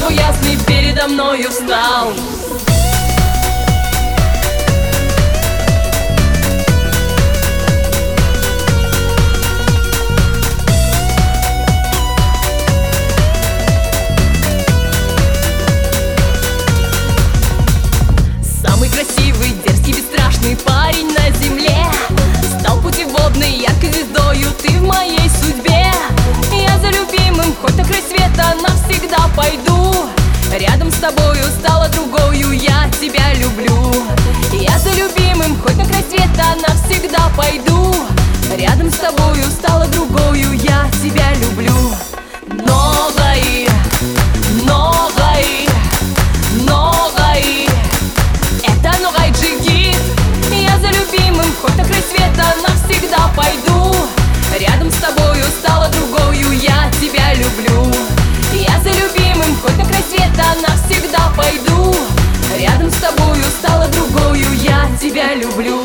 твой ясный передо мною встал. Самый красивый, дерзкий, бесстрашный парень на земле стал путеводной яркой звездою ты в моей судьбе. Я за любимым, хоть на край света, навсегда пойду. Рядом с тобою стала другою, я тебя люблю. Я за любимым, хоть на край света, навсегда пойду. Рядом с тобою стала другою, я тебя люблю. Новой, новой, новой, это новый джигит. Я за любимым, хоть на край света, навсегда пойду. Рядом с тобою стала другою, я тебя люблю. Я за любимым, хоть на край света, навсегда пойду. Рядом с тобою стала другою, я тебя люблю.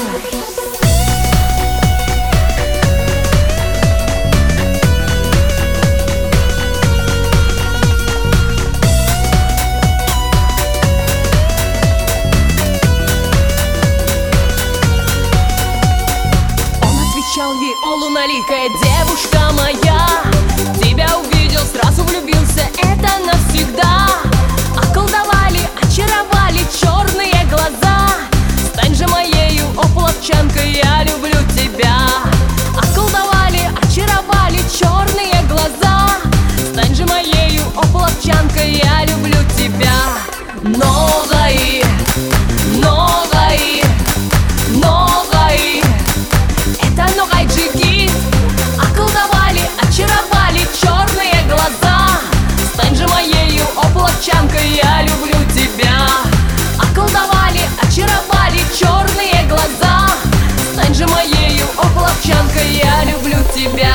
Ей: о, луналикая девушка моя, тебя увидел, сразу влюбился, это навсегда. Околдовали, очаровали черные глаза. Стань же моею, о, половчанка, я люблю тебя. Околдовали, очаровали черные глаза. Стань же моею, о, половчанка, я люблю тебя. Новой, новой, новой, это новый джигит. Околдовали, очаровали черные глаза. Стань же моею, о, половчанка, я люблю тебя. Околдовали, очаровали черные глаза. Стань же моею, о, половчанка, я люблю тебя.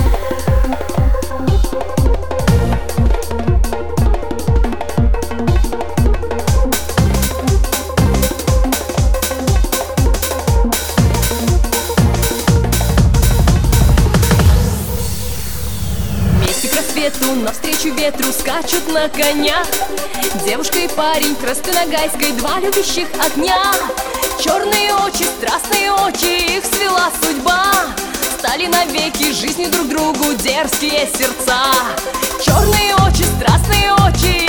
Навстречу ветру скачут на конях девушка и парень Красноногайской, два любящих огня. Черные очи, страстные очи, их свела судьба. Стали навеки жизнью друг другу дерзкие сердца. Черные очи, страстные очи,